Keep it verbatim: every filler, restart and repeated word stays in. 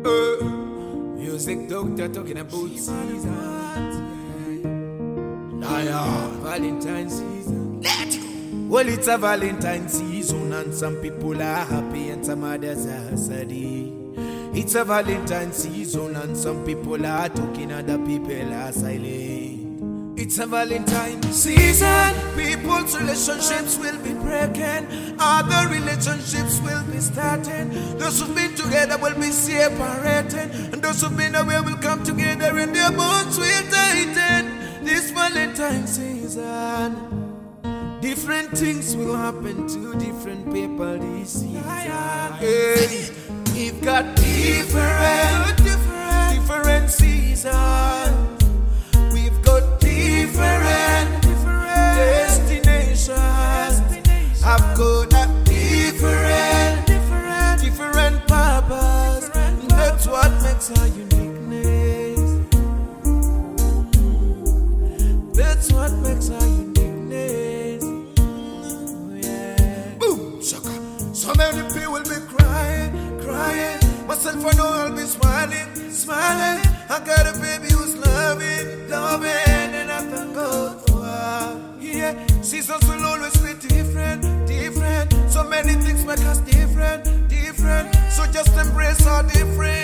Uh, music doctor talking about seasons. Lion, Valentine season. Let's go. Well, it's a Valentine season, and some people are happy and some others are sad. It's a Valentine season, and some people are talking, other people are silent. It's a Valentine season. People's relationships will be breaking, other relationships will be starting. Those who've been together will be separating, and those who've been away will come together and their bonds will tighten. This Valentine season, different things will happen to different people this season. Hey, we've got different, different, different seasons. We've got different, different destinations. I've got a different, different, different purpose. That's what makes our uniqueness. That's what makes our uniqueness. Oh, yeah. Boom, shaka. So many people will be crying, crying. Myself, I know I'll be smiling, smiling. I got a baby who's loving, loving, and I thank God for her. Yeah, seasons will always be different, different. So many things make us different, different. So just embrace our difference.